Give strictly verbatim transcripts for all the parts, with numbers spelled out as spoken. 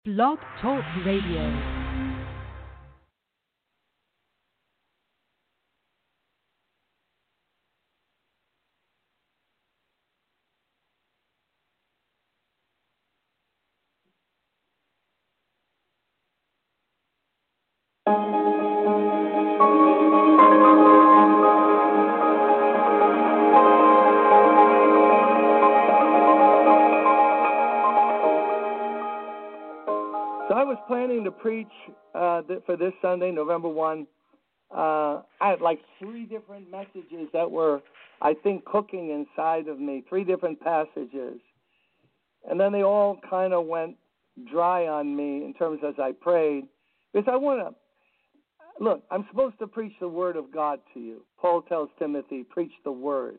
Blog Talk Radio. So I was planning to preach uh, th- for this Sunday, November first. Uh, I had like three different messages that were, I think, cooking inside of me, three different passages. And then they all kind of went dry on me in terms as I prayed. Because I want to, look, I'm supposed to preach the word of God to you. Paul tells Timothy, preach the word.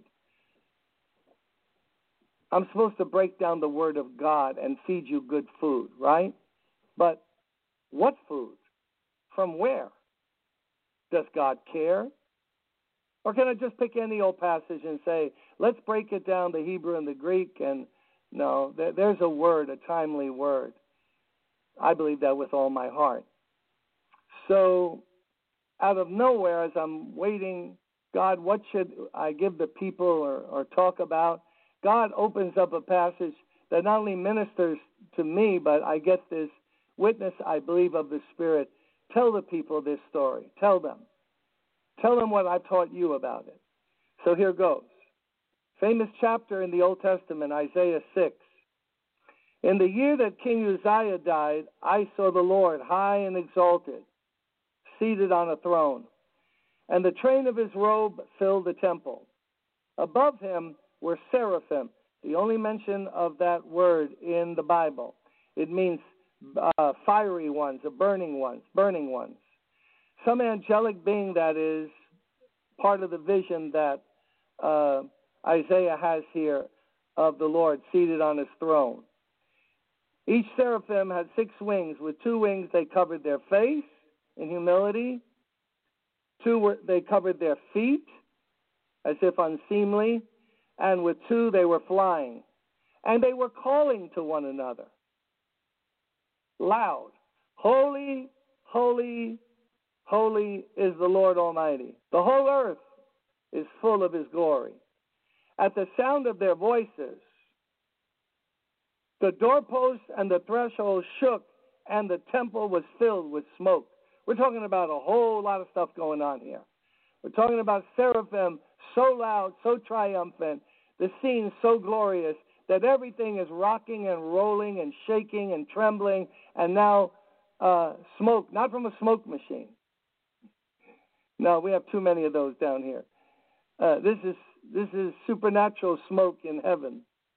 I'm supposed to break down the word of God and feed you good food, right? But what food? From where? Does God care? Or can I just pick any old passage and say, let's break it down, the Hebrew and the Greek? And no, there, there's a word, a timely word. I believe that with all my heart. So out of nowhere, as I'm waiting, God, what should I give the people or, or talk about? God opens up a passage that not only ministers to me, but I get this witness, I believe, of the Spirit. Tell the people this story. Tell them. Tell them what I taught you about it. So here goes. Famous chapter in the Old Testament, Isaiah six. In the year that King Uzziah died, I saw the Lord high and exalted, seated on a throne, and the train of his robe filled the temple. Above him were seraphim, the only mention of that word in the Bible. It means uh, fiery ones, or burning ones, burning ones. Some angelic being that is part of the vision that uh, Isaiah has here of the Lord seated on his throne. Each seraphim had six wings. With two wings they covered their face in humility. Two were, they covered their feet as if unseemly. And with two they were flying. And they were calling to one another loud, holy, holy, holy is the Lord Almighty. The whole earth is full of his glory. At the sound of their voices, the doorposts and the threshold shook, and the temple was filled with smoke. We're talking about a whole lot of stuff going on here. We're talking about seraphim so loud, so triumphant, the scene so glorious that everything is rocking and rolling and shaking and trembling, and now uh, smoke, not from a smoke machine. No, we have too many of those down here. Uh, this is this is supernatural smoke in heaven.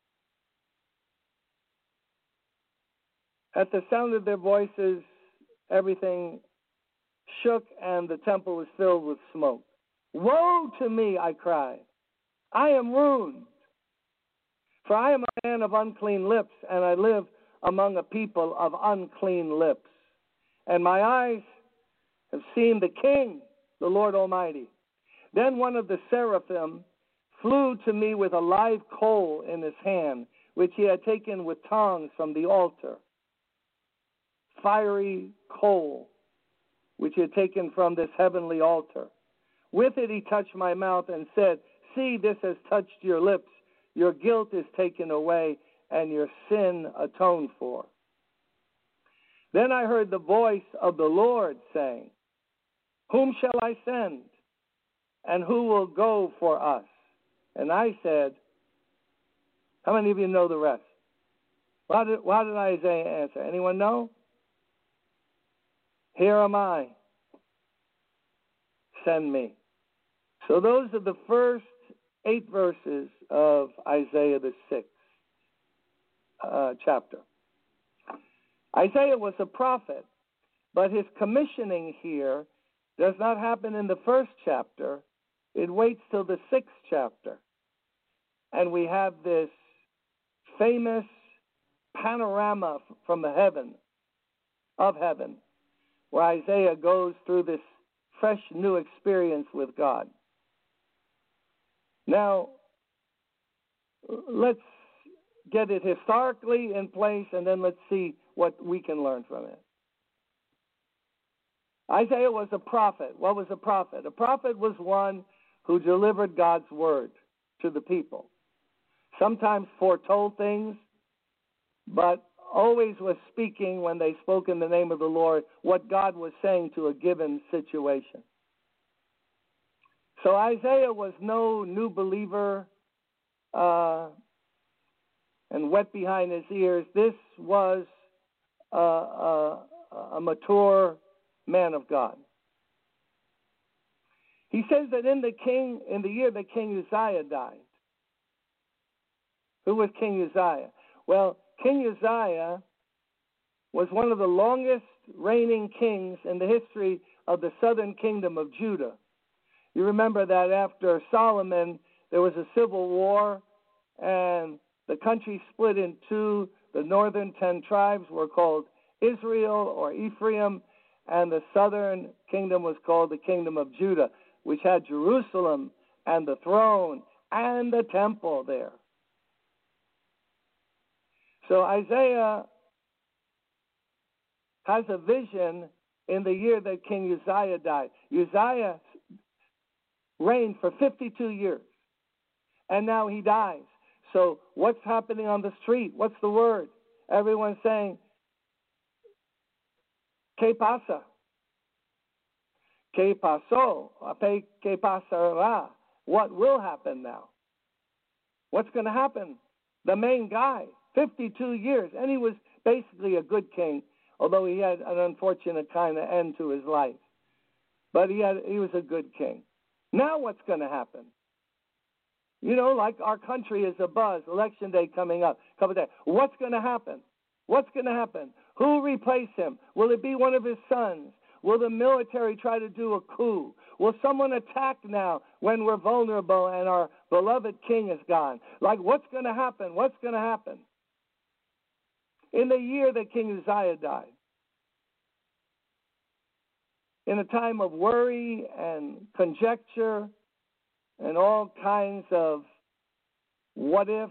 At the sound of their voices, everything shook and the temple was filled with smoke. Woe to me, I cried. I am ruined. For I am a man of unclean lips, and I live among a people of unclean lips. And my eyes have seen the King, the Lord Almighty. Then one of the seraphim flew to me with a live coal in his hand, which he had taken with tongs from the altar. Fiery coal, which he had taken from this heavenly altar. With it he touched my mouth and said, see, this has touched your lips. Your guilt is taken away, and your sin atoned for. Then I heard the voice of the Lord saying, whom shall I send? And who will go for us? And I said, how many of you know the rest? Why did, why did Isaiah answer? Anyone know? Here am I. Send me. So those are the first eight verses of Isaiah the sixth uh, chapter. Isaiah was a prophet, but his commissioning here does not happen in the first chapter. It waits till the sixth chapter. And we have this famous panorama from the heaven, of heaven, where Isaiah goes through this fresh new experience with God. Now, let's get it historically in place, and then let's see what we can learn from it. Isaiah was a prophet. What was a prophet? A prophet was one who delivered God's word to the people. Sometimes foretold things, but always was speaking when they spoke in the name of the Lord what God was saying to a given situation. So Isaiah was no new believer uh, and wet behind his ears. This was uh, a, a mature man of God. He says that in the king, in the year that King Uzziah died. Who was King Uzziah? Well, King Uzziah was one of the longest reigning kings in the history of the southern kingdom of Judah. You remember that after Solomon, there was a civil war, and the country split in two. The northern ten tribes were called Israel or Ephraim, and the southern kingdom was called the kingdom of Judah, which had Jerusalem and the throne and the temple there. So Isaiah has a vision in the year that King Uzziah died. Uzziah reigned for fifty-two years, and now he dies. So what's happening on the street? What's the word? Everyone's saying, ¿Qué pasa? ¿Qué pasó? ¿Qué pasará? What will happen now? What's going to happen? The main guy, fifty-two years, and he was basically a good king, although he had an unfortunate kind of end to his life. But he had he was a good king. Now what's going to happen? You know, like our country is abuzz, election day coming up, couple of days. What's going to happen? What's going to happen? Who will replace him? Will it be one of his sons? Will the military try to do a coup? Will someone attack now when we're vulnerable and our beloved king is gone? Like, what's going to happen? What's going to happen? In the year that King Uzziah died, in a time of worry and conjecture and all kinds of what if,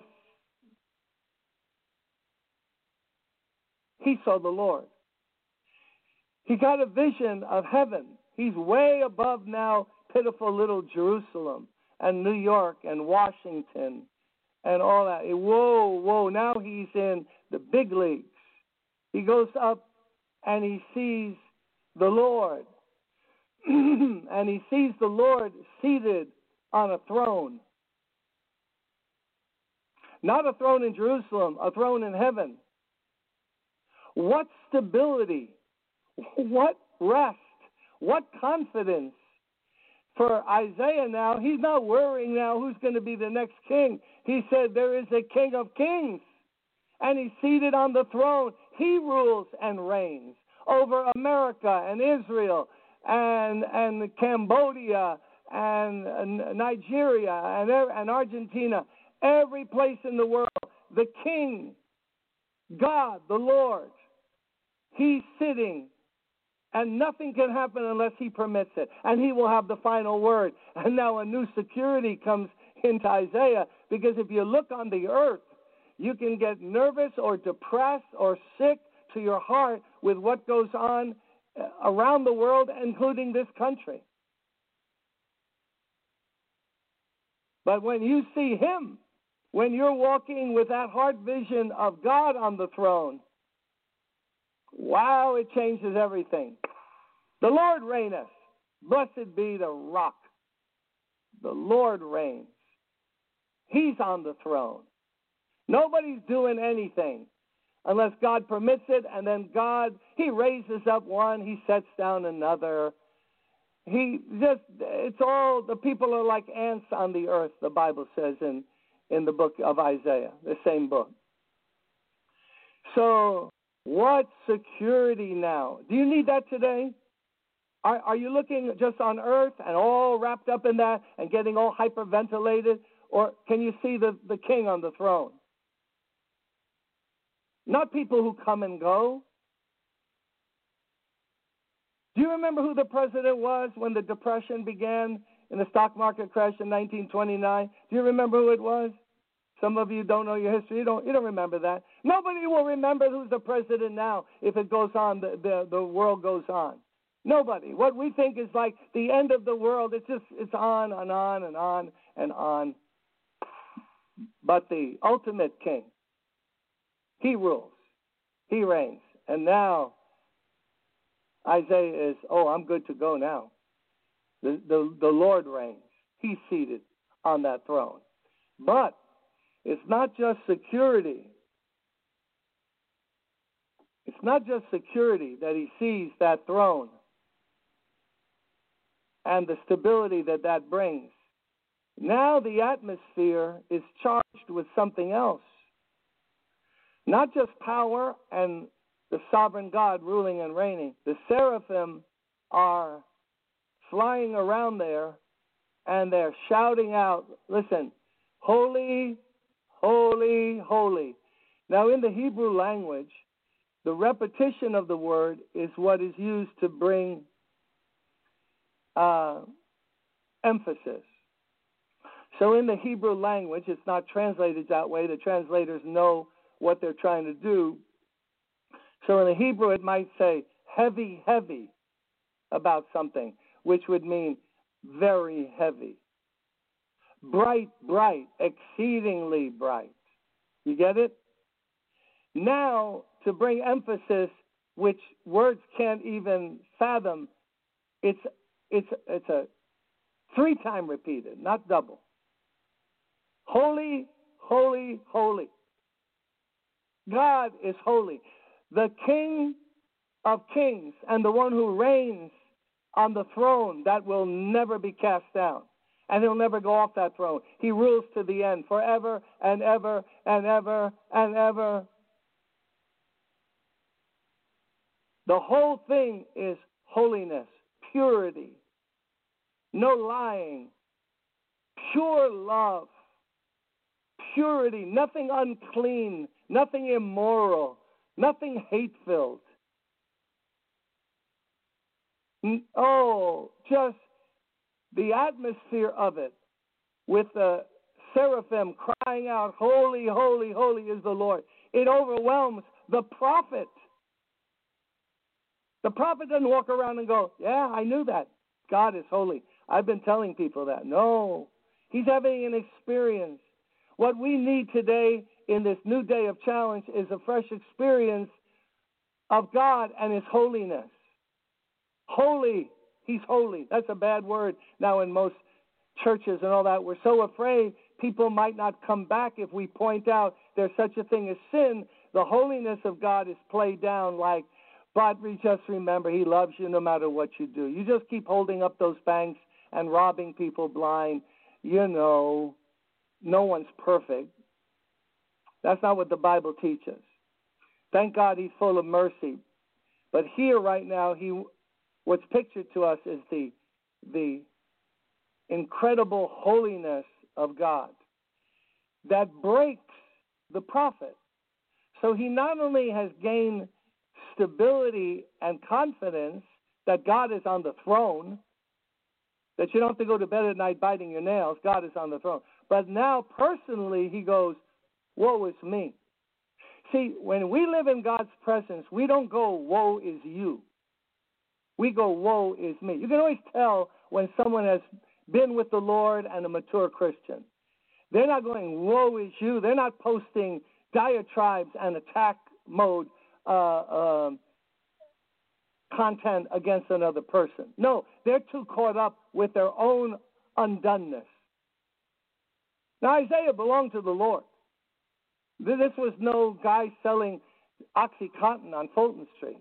he saw the Lord. He got a vision of heaven. He's way above now pitiful little Jerusalem and New York and Washington and all that. Whoa, whoa, now he's in the big leagues. He goes up and he sees the Lord. And he sees the Lord seated on a throne. Not a throne in Jerusalem, a throne in heaven. What stability, what rest, what confidence for Isaiah now. He's not worrying now who's going to be the next king. He said there is a king of kings, and he's seated on the throne. He rules and reigns over America and Israel and and Cambodia and, and Nigeria and, and Argentina, every place in the world. The King, God, the Lord, he's sitting, and nothing can happen unless he permits it, and he will have the final word. And now a new security comes into Isaiah, because if you look on the earth, you can get nervous or depressed or sick to your heart with what goes on around the world, including this country. But when you see him, when you're walking with that heart vision of God on the throne, wow, it changes everything. The Lord reigneth. Blessed be the rock. The Lord reigns. He's on the throne. Nobody's doing anything unless God permits it, and then God, he raises up one, he sets down another. He just, it's all, the people are like ants on the earth, the Bible says in, in the book of Isaiah, the same book. So, what security now? Do you need that today? Are, are you looking just on earth and all wrapped up in that and getting all hyperventilated? Or can you see the, the king on the throne? Not people who come and go. Do you remember who the president was when the Depression began in the stock market crash in nineteen twenty-nine? Do you remember who it was? Some of you don't know your history. You don't, you don't remember that. Nobody will remember who's the president now if it goes on, the, the, the world goes on. Nobody. What we think is like the end of the world, it's just, it's on and on and on and on. But the ultimate king, he rules. He reigns. And now Isaiah is, oh, I'm good to go now. The, the, the Lord reigns. He's seated on that throne. But it's not just security. It's not just security that he sees that throne and the stability that that brings. Now the atmosphere is charged with something else. Not just power and the sovereign God ruling and reigning. The seraphim are flying around there and they're shouting out, listen, holy, holy, holy. Now in the Hebrew language, the repetition of the word is what is used to bring uh, emphasis. So in the Hebrew language, it's not translated that way. The translators know what they're trying to do. So in the Hebrew, it might say heavy, heavy about something, which would mean very heavy. Bright, bright, exceedingly bright. You get it? Now, to bring emphasis, which words can't even fathom, it's it's it's a three-time repeated, not double. Holy, holy, holy. God is holy. The King of kings and the one who reigns on the throne that will never be cast down. And he'll never go off that throne. He rules to the end, forever and ever and ever and ever. The whole thing is holiness, purity, no lying, pure love, purity, nothing unclean, nothing immoral, nothing hate-filled. Oh, just the atmosphere of it with the seraphim crying out, holy, holy, holy is the Lord. It overwhelms the prophet. The prophet doesn't walk around and go, yeah, I knew that. God is holy. I've been telling people that. No, he's having an experience. What we need today in this new day of challenge is a fresh experience of God and his holiness. Holy, he's holy. That's a bad word now in most churches and all that. We're so afraid people might not come back if we point out there's such a thing as sin. The holiness of God is played down like, but we just remember he loves you no matter what you do. You just keep holding up those banks and robbing people blind. You know, no one's perfect. That's not what the Bible teaches. Thank God he's full of mercy. But here right now, he, what's pictured to us is the, the incredible holiness of God that breaks the prophet. So he not only has gained stability and confidence that God is on the throne, that you don't have to go to bed at night biting your nails, God is on the throne. But now personally he goes, woe is me. See, when we live in God's presence, we don't go, woe is you. We go, woe is me. You can always tell when someone has been with the Lord and a mature Christian. They're not going, woe is you. They're not posting diatribes and attack mode uh, uh, content against another person. No, they're too caught up with their own undoneness. Now, Isaiah belonged to the Lord. This was no guy selling OxyContin on Fulton Street.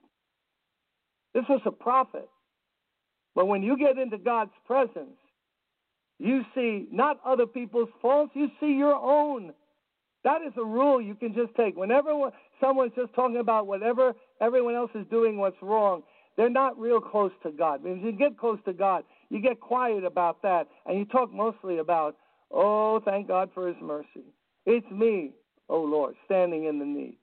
This was a prophet. But when you get into God's presence, you see not other people's faults, you see your own. That is a rule you can just take. Whenever someone's just talking about whatever everyone else is doing what's wrong, they're not real close to God. Because you get close to God, you get quiet about that, and you talk mostly about, oh, thank God for his mercy. It's me, oh Lord, standing in the need.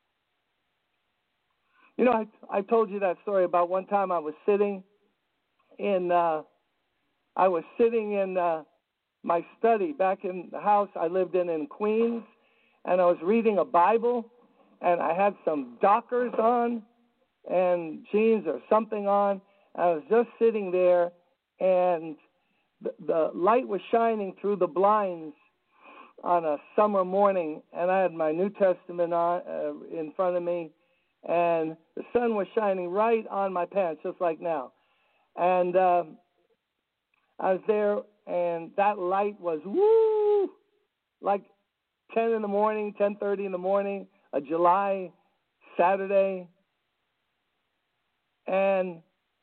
You know, I, I told you that story about one time I was sitting in, uh, I was sitting in uh, my study back in the house I lived in in Queens, and I was reading a Bible, and I had some Dockers on and jeans or something on. I was just sitting there, and the, the light was shining through the blinds on a summer morning, and I had my New Testament on uh, in front of me, and the sun was shining right on my pants, just like now. And uh, I was there, and that light was, woo, like ten in the morning, ten thirty in the morning, a July Saturday. And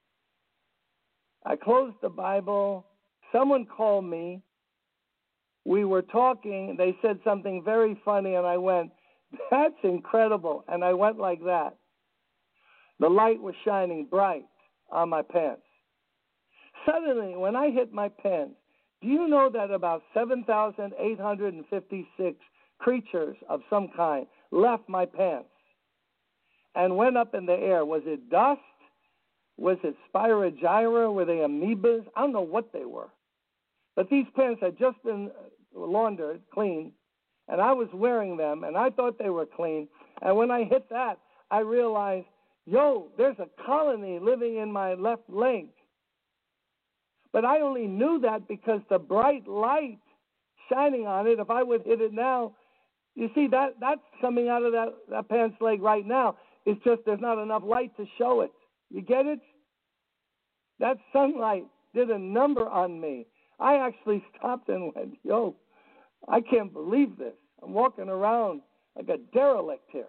I closed the Bible. Someone called me. We were talking. They said something very funny, and I went, that's incredible. And I went like that. The light was shining bright on my pants. Suddenly, when I hit my pants, do you know that about seven thousand eight hundred fifty-six creatures of some kind left my pants and went up in the air? Was it dust? Was it Spirogyra? Were they amoebas? I don't know what they were. But these pants had just been laundered, clean, and I was wearing them, and I thought they were clean. And when I hit that, I realized, yo, there's a colony living in my left leg. But I only knew that because the bright light shining on it, if I would hit it now, you see, that that's coming out of that, that pants leg right now. It's just there's not enough light to show it. You get it? That sunlight did a number on me. I actually stopped and went, yo, I can't believe this. I'm walking around like a derelict here.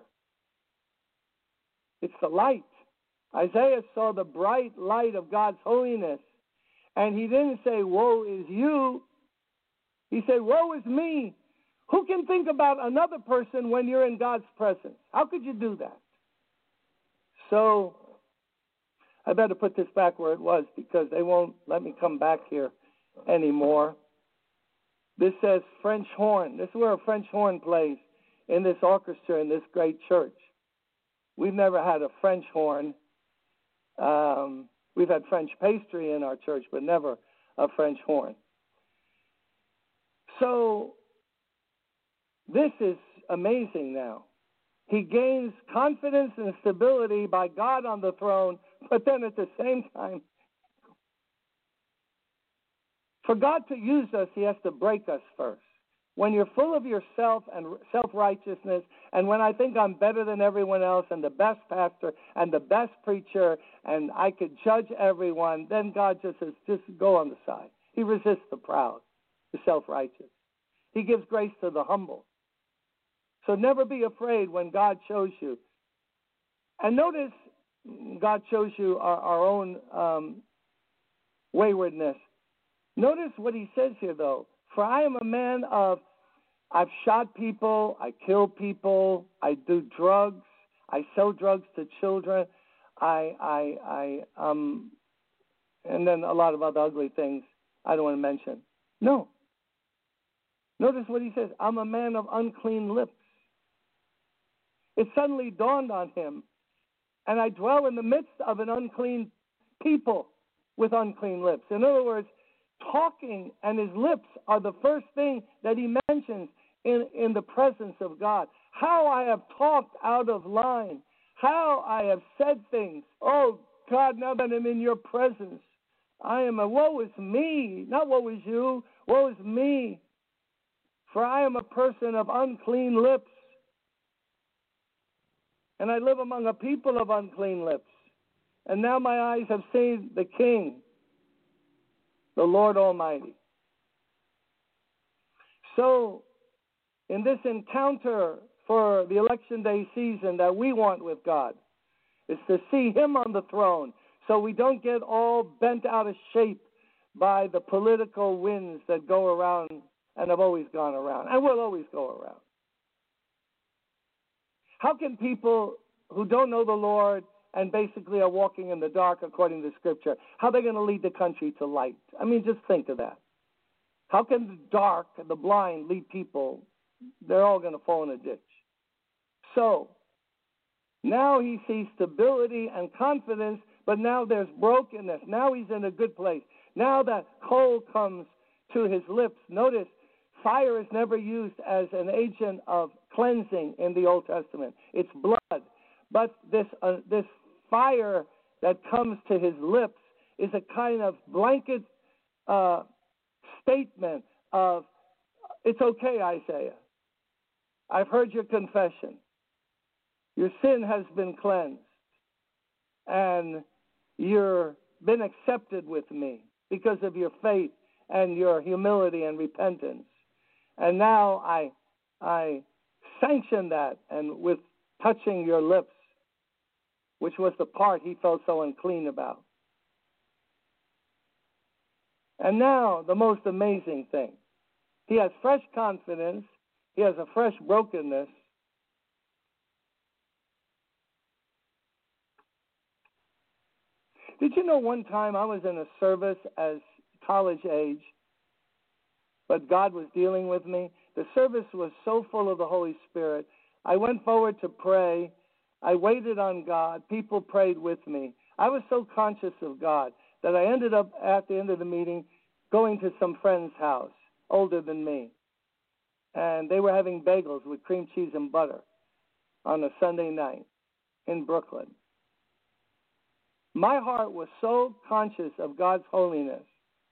It's the light. Isaiah saw the bright light of God's holiness, and he didn't say, woe is you. He said, woe is me. Who can think about another person when you're in God's presence? How could you do that? So I better put this back where it was because they won't let me come back here anymore. This says French horn. This is where a French horn plays in this orchestra in this great church. We've never had a French horn. Um, we've had French pastry in our church, but never a French horn. So this is amazing now. He gains confidence and stability by God on the throne, but then at the same time, for God to use us, he has to break us first. When you're full of yourself and self-righteousness, and when I think I'm better than everyone else and the best pastor and the best preacher and I could judge everyone, then God just says, just go on the side. He resists the proud, the self-righteous. He gives grace to the humble. So never be afraid when God shows you. And notice God shows you our, our own um, waywardness. Notice what he says here, though. For I am a man of, I've shot people, I kill people, I do drugs, I sell drugs to children, I, I, I, um, and then a lot of other ugly things I don't want to mention. No. Notice what he says. I'm a man of unclean lips. It suddenly dawned on him, and I dwell in the midst of an unclean people with unclean lips. In other words, talking and his lips are the first thing that he mentions in, in the presence of God. How I have talked out of line. How I have said things. Oh, God, now that I'm in your presence, I am a woe is me, not woe is you, woe is me. For I am a person of unclean lips, and I live among a people of unclean lips. And now my eyes have seen the King, the Lord Almighty. So, in this encounter for the election day season that we want with God, is to see him on the throne so we don't get all bent out of shape by the political winds that go around and have always gone around and will always go around. How can people who don't know the Lord and basically are walking in the dark according to Scripture, how are they going to lead the country to light? I mean, just think of that. How can the dark and the blind lead people? They're all going to fall in a ditch. So, now he sees stability and confidence, but now there's brokenness. Now he's in a good place. Now that coal comes to his lips. Notice, fire is never used as an agent of cleansing in the Old Testament. It's blood. But this uh, this fire that comes to his lips is a kind of blanket uh, statement of, it's okay, Isaiah. I've heard your confession. Your sin has been cleansed. And you've been accepted with me because of your faith and your humility and repentance. And now I I sanction that, and with touching your lips, which was the part he felt so unclean about. And now the most amazing thing. He has fresh confidence. He has a fresh brokenness. Did you know one time I was in a service as college age, but God was dealing with me? The service was so full of the Holy Spirit. I went forward to pray. I waited on God. People prayed with me. I was so conscious of God that I ended up at the end of the meeting going to some friend's house, older than me. And they were having bagels with cream cheese and butter on a Sunday night in Brooklyn. My heart was so conscious of God's holiness.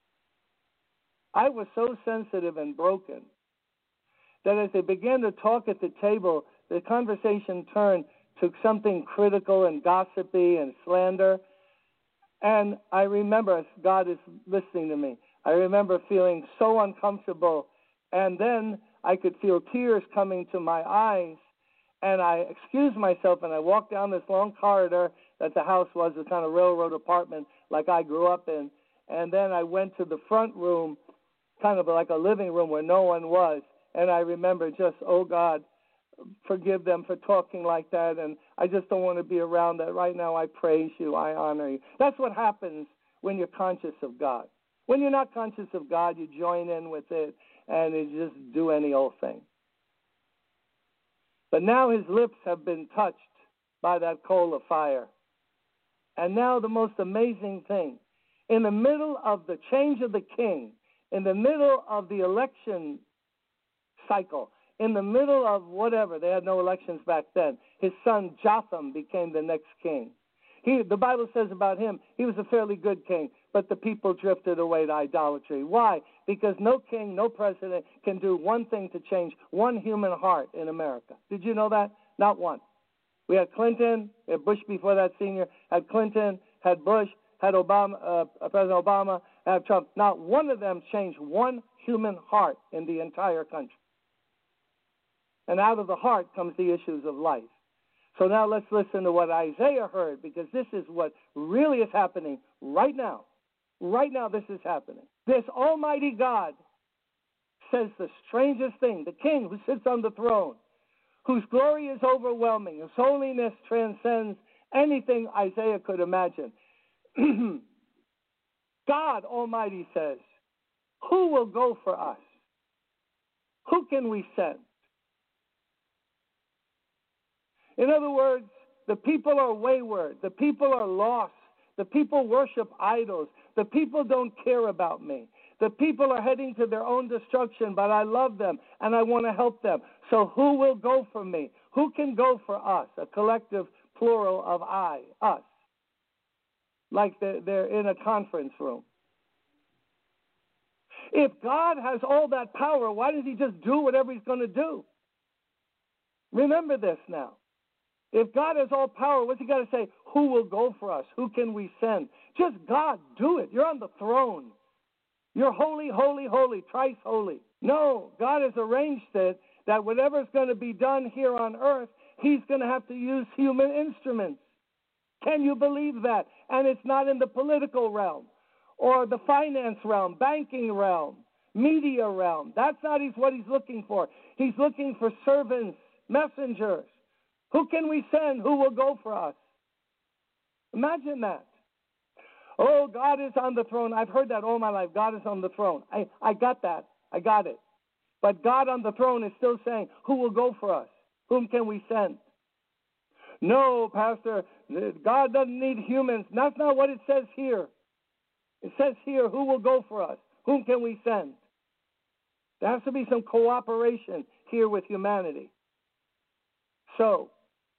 I was so sensitive and broken that as they began to talk at the table, the conversation turned to something critical and gossipy and slander. And I remember, God is listening to me, I remember feeling so uncomfortable. And then I could feel tears coming to my eyes. And I excused myself, and I walked down this long corridor that the house was, a kind of railroad apartment like I grew up in. And then I went to the front room, kind of like a living room where no one was. And I remember just, oh, God, forgive them for talking like that. And I just don't want to be around that. Right now, I praise you. I honor you. That's what happens when you're conscious of God. When you're not conscious of God, you join in with it, and you just do any old thing. But now his lips have been touched by that coal of fire. And now the most amazing thing, in the middle of the change of the king, in the middle of the election cycle, in the middle of whatever, they had no elections back then, his son Jotham became the next king. He, the Bible says about him, he was a fairly good king, but the people drifted away to idolatry. Why? Because no king, no president can do one thing to change one human heart in America. Did you know that? Not one. We had Clinton, we had Bush before that senior, had Clinton, had Bush, had Obama, uh, President Obama, had Trump. Not one of them changed one human heart in the entire country. And out of the heart comes the issues of life. So now let's listen to what Isaiah heard, because this is what really is happening right now. Right now this is happening. This almighty God says the strangest thing, the king who sits on the throne, whose glory is overwhelming, whose holiness transcends anything Isaiah could imagine. God Almighty says, who will go for us? Who can we send? In other words, the people are wayward. The people are lost. The people worship idols. The people don't care about me. The people are heading to their own destruction, but I love them and I want to help them. So who will go for me? Who can go for us? A collective plural of I, us. Like they're, they're in a conference room. If God has all that power, why does he just do whatever he's going to do? Remember this now. If God has all power, what's he got to say? Who will go for us? Who can we send? Just God, do it. You're on the throne. You're holy, holy, holy, thrice holy. No, God has arranged it that whatever's going to be done here on earth, he's going to have to use human instruments. Can you believe that? And it's not in the political realm or the finance realm, banking realm, media realm. That's not what he's looking for. He's looking for servants, messengers. Who can we send? Who will go for us? Imagine that. Oh, God is on the throne. I've heard that all my life. God is on the throne. I, I got that. I got it. But God on the throne is still saying, who will go for us? Whom can we send? No, Pastor, God doesn't need humans. That's not what it says here. It says here, who will go for us? Whom can we send? There has to be some cooperation here with humanity. So,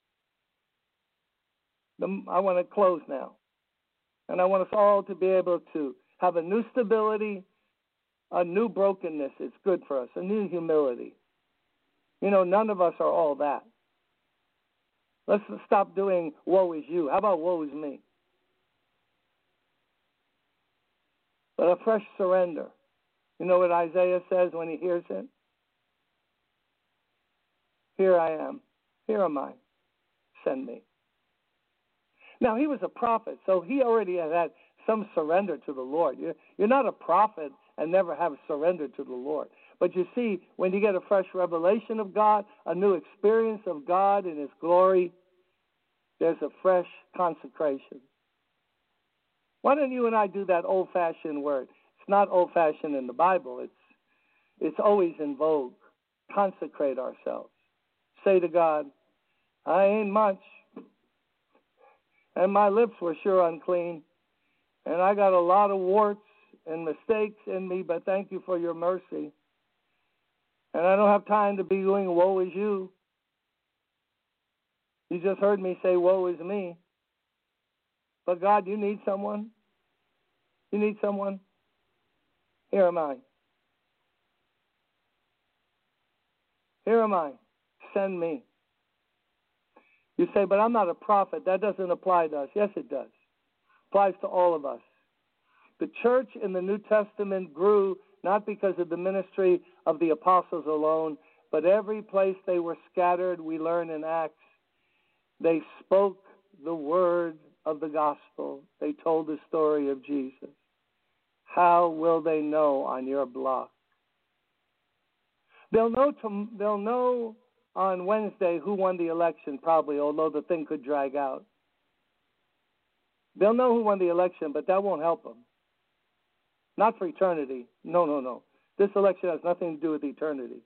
the, I want to close now. And I want us all to be able to have a new stability, a new brokenness. It's good for us, a new humility. You know, none of us are all that. Let's stop doing woe is you. How about woe is me? But a fresh surrender. You know what Isaiah says when he hears it? Here I am. Here am I. Send me. Now, he was a prophet, so he already had had some surrender to the Lord. You're, you're not a prophet and never have surrendered to the Lord. But you see, when you get a fresh revelation of God, a new experience of God in his glory, there's a fresh consecration. Why don't you and I do that old-fashioned word? It's not old-fashioned in the Bible. It's, it's always in vogue. Consecrate ourselves. Say to God, I ain't much, and my lips were sure unclean, and I got a lot of warts and mistakes in me, but thank you for your mercy. And I don't have time to be doing woe is you. You just heard me say woe is me. But God, you need someone? You need someone? Here am I. Here am I. Send me. You say, but I'm not a prophet. That doesn't apply to us. Yes, it does. It applies to all of us. The church in the New Testament grew not because of the ministry of the apostles alone, but every place they were scattered, we learn in Acts, they spoke the word of the gospel. They told the story of Jesus. How will they know on your block? They'll know, to, they'll know on Wednesday who won the election, probably, although the thing could drag out. They'll know who won the election, but that won't help them. Not for eternity. No, no, no. This election has nothing to do with eternity.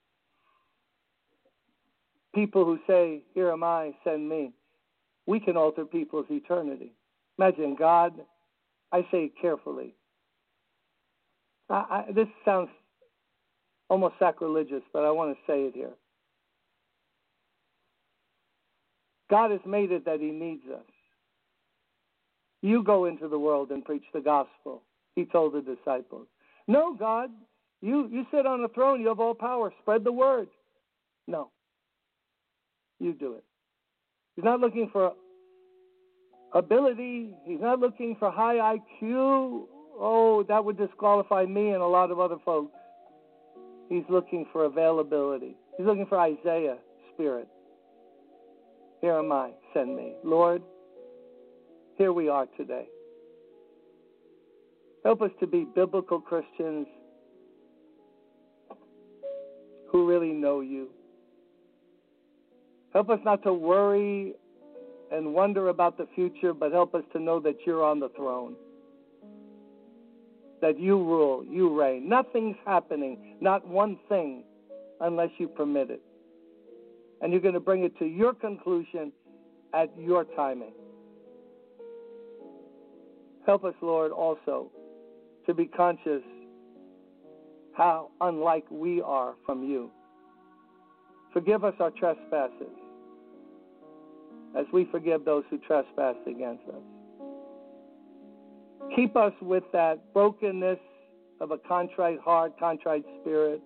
People who say, here am I, send me, we can alter people's eternity. Imagine God, I say it carefully. I, I, this sounds almost sacrilegious, but I want to say it here. God has made it that he needs us. You go into the world and preach the gospel, he told the disciples. No, God, you, you sit on a throne, you have all power, spread the word. No, you do it. He's not looking for ability. He's not looking for high I Q. Oh, that would disqualify me and a lot of other folks. He's looking for availability. He's looking for Isaiah spirit. Here am I, send me. Lord, here we are today. Help us to be biblical Christians who really know you. Help us not to worry and wonder about the future, but help us to know that you're on the throne, that you rule, you reign. Nothing's happening, not one thing, unless you permit it. And you're going to bring it to your conclusion at your timing. Help us, Lord, also to be conscious how unlike we are from you. Forgive us our trespasses as we forgive those who trespass against us. Keep us with that brokenness of a contrite heart, contrite spirit.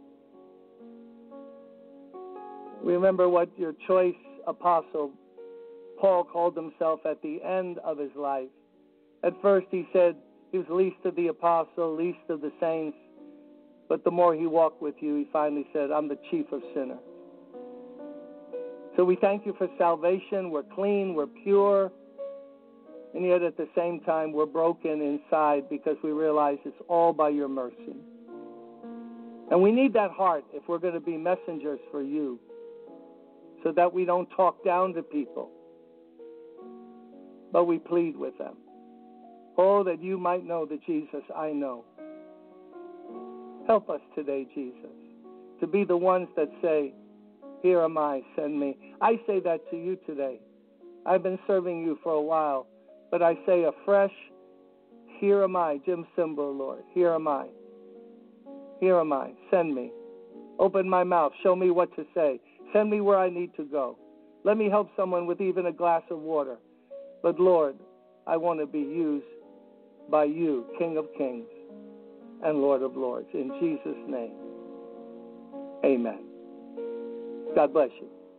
Remember what your choice apostle Paul called himself at the end of his life. At first he said he was least of the apostle, least of the saints. But the more he walked with you, he finally said, I'm the chief of sinners. So we thank you for salvation. We're clean, we're pure. And yet at the same time, we're broken inside because we realize it's all by your mercy. And we need that heart if we're going to be messengers for you, so that we don't talk down to people, but we plead with them. Oh, that you might know the Jesus I know. Help us today, Jesus, to be the ones that say, here am I, send me. I say that to you today. I've been serving you for a while, but I say afresh, here am I, Jim Cymbal, Lord. Here am I. Here am I. Send me. Open my mouth. Show me what to say. Send me where I need to go. Let me help someone with even a glass of water. But Lord, I want to be used by you, King of Kings and Lord of Lords. In Jesus' name, amen. God bless you.